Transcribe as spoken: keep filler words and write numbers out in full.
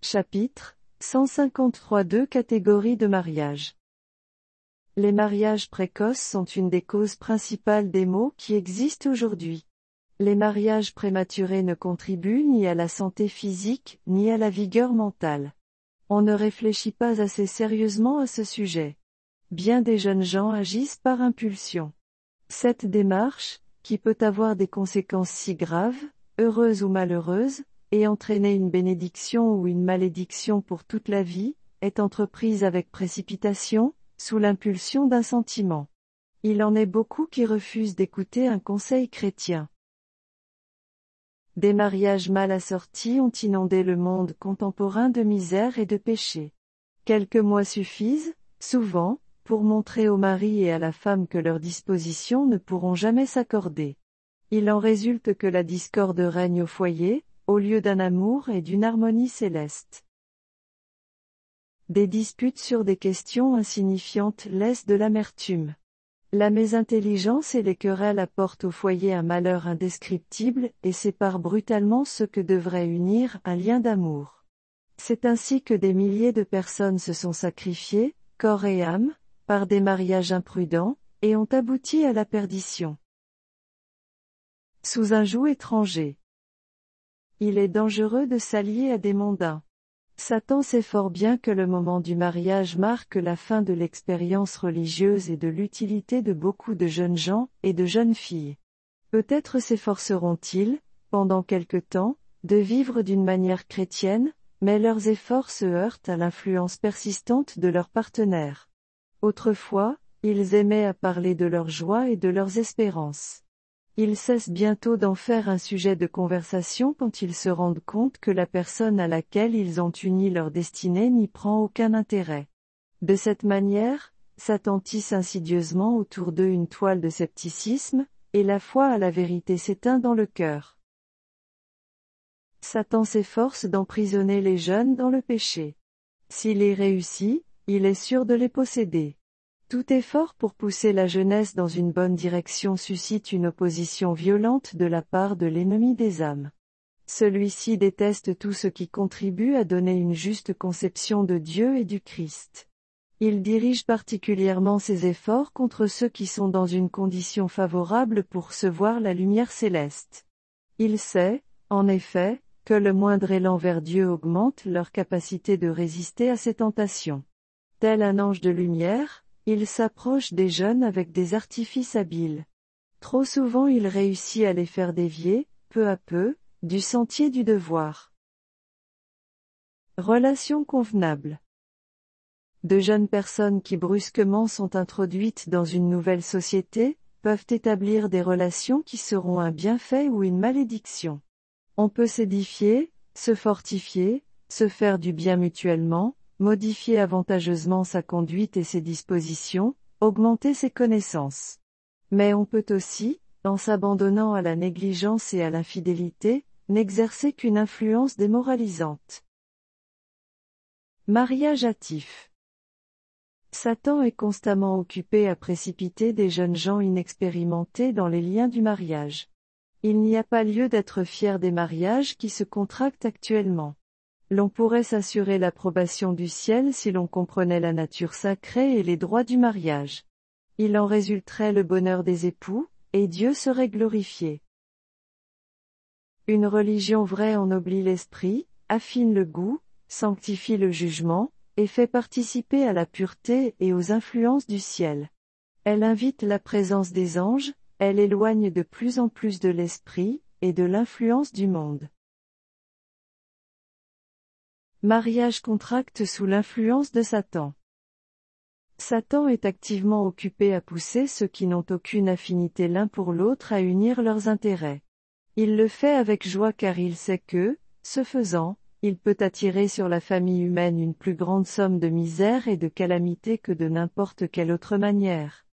Chapitre cent cinquante-trois. Deux catégories de mariage. Les mariages précoces sont une des causes principales des maux qui existent aujourd'hui. Les mariages prématurés ne contribuent ni à la santé physique, ni à la vigueur mentale. On ne réfléchit pas assez sérieusement à ce sujet. Bien des jeunes gens agissent par impulsion. Cette démarche, qui peut avoir des conséquences si graves, heureuses ou malheureuses, et entraîner une bénédiction ou une malédiction pour toute la vie, est entreprise avec précipitation, sous l'impulsion d'un sentiment. Il en est beaucoup qui refusent d'écouter un conseil chrétien. Des mariages mal assortis ont inondé le monde contemporain de misère et de péché. Quelques mois suffisent, souvent, pour montrer au mari et à la femme que leurs dispositions ne pourront jamais s'accorder. Il en résulte que la discorde règne au foyer, au lieu d'un amour et d'une harmonie céleste. Des disputes sur des questions insignifiantes laissent de l'amertume. La mésintelligence et les querelles apportent au foyer un malheur indescriptible et séparent brutalement ce que devrait unir un lien d'amour. C'est ainsi que des milliers de personnes se sont sacrifiées, corps et âme, par des mariages imprudents, et ont abouti à la perdition. Sous un joug étranger. Il est dangereux de s'allier à des mondains. Satan sait fort bien que le moment du mariage marque la fin de l'expérience religieuse et de l'utilité de beaucoup de jeunes gens et de jeunes filles. Peut-être s'efforceront-ils, pendant quelque temps, de vivre d'une manière chrétienne, mais leurs efforts se heurtent à l'influence persistante de leurs partenaires. Autrefois, ils aimaient à parler de leurs joies et de leurs espérances. Ils cessent bientôt d'en faire un sujet de conversation quand ils se rendent compte que la personne à laquelle ils ont uni leur destinée n'y prend aucun intérêt. De cette manière, Satan tisse insidieusement autour d'eux une toile de scepticisme, et la foi à la vérité s'éteint dans le cœur. Satan s'efforce d'emprisonner les jeunes dans le péché. S'il y réussit, il est sûr de les posséder. Tout effort pour pousser la jeunesse dans une bonne direction suscite une opposition violente de la part de l'ennemi des âmes. Celui-ci déteste tout ce qui contribue à donner une juste conception de Dieu et du Christ. Il dirige particulièrement ses efforts contre ceux qui sont dans une condition favorable pour recevoir la lumière céleste. Il sait, en effet, que le moindre élan vers Dieu augmente leur capacité de résister à ses tentations. Tel un ange de lumière, il s'approche des jeunes avec des artifices habiles. Trop souvent il réussit à les faire dévier, peu à peu, du sentier du devoir. Relations convenables. De jeunes personnes qui brusquement sont introduites dans une nouvelle société, peuvent établir des relations qui seront un bienfait ou une malédiction. On peut s'édifier, se fortifier, se faire du bien mutuellement, modifier avantageusement sa conduite et ses dispositions, augmenter ses connaissances. Mais on peut aussi, en s'abandonnant à la négligence et à l'infidélité, n'exercer qu'une influence démoralisante. Mariage hâtif. Satan est constamment occupé à précipiter des jeunes gens inexpérimentés dans les liens du mariage. Il n'y a pas lieu d'être fier des mariages qui se contractent actuellement. L'on pourrait s'assurer l'approbation du ciel si l'on comprenait la nature sacrée et les droits du mariage. Il en résulterait le bonheur des époux, et Dieu serait glorifié. Une religion vraie ennoblit l'esprit, affine le goût, sanctifie le jugement, et fait participer à la pureté et aux influences du ciel. Elle invite la présence des anges, elle éloigne de plus en plus de l'esprit, et de l'influence du monde. Mariage contracte sous l'influence de Satan. Satan est activement occupé à pousser ceux qui n'ont aucune affinité l'un pour l'autre à unir leurs intérêts. Il le fait avec joie car il sait que, ce faisant, il peut attirer sur la famille humaine une plus grande somme de misère et de calamité que de n'importe quelle autre manière.